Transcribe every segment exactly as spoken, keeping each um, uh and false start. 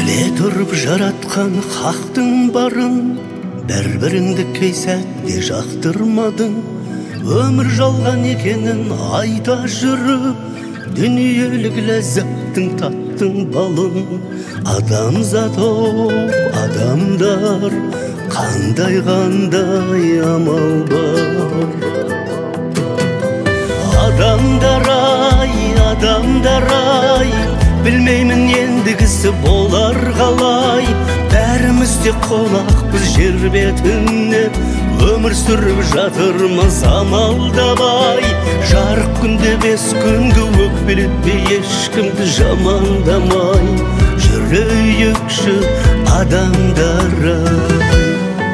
біле тұрып жаратқан хақтың барын, бір-біріңді кей сәтте жақтырмадың. Өмір жалған екенін айта жүріп, дүниелік ләззаттың таттың балын. Адамзат оу, адамдар, қандай қандай амал бар. Адамдар ай, адамдар ай, білмеймін ендігісі болар қалай. Бәріміз де қонақпыз жер бетіне, өмір сүріп жатырмыз амалдамай. Жарық күнде бес күнгі өкпелетпей, ешкімді жамандамай. Жүрейікші адамдар ай.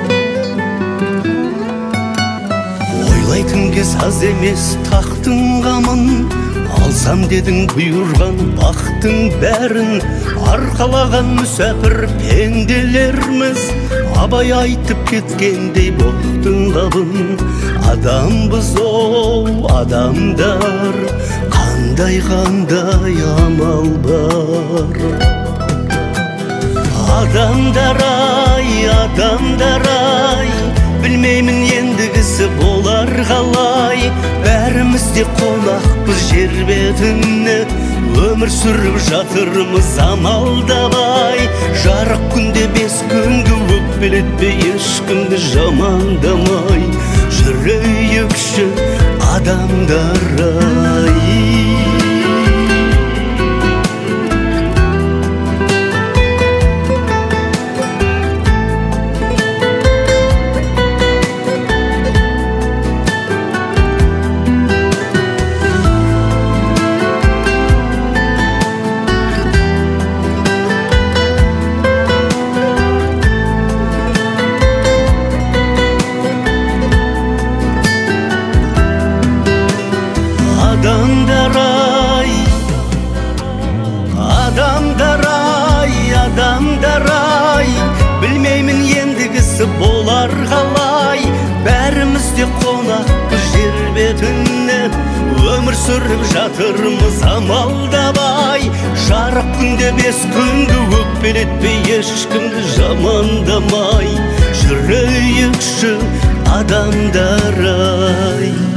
Ойлайтын кез аз емес тақтың қамын, алсам дедің бұйырған бақтың бәрін. Арқалаған мүсәпір пенделерміз, абай айтып кеткендей боқтың қабын. Адамбыз оу, адамдар, қандай қандай амал бар. Адамдар ай, адамдар ай, білмеймін ендігісі болар қалай. Бәріміз де қонақпыз жер бетіне, өмір сүріп жатырмыз амалдамай. Жарық күнде бес күнгі өкпелетпей, ешкімді жамандамай. Жүрейікші адамдар ай. Адамдар ай, адамдар ай, адамдар ай, білмеймін ендігісі болар қалай. Бәріміз де қонақпыз жер бетіне, өмір сүріп жатырмыз амалдамай. Жарық күнде бес күнгі өкпелетпей, ешкімді жамандамай. Жүрейікші адамдар ай.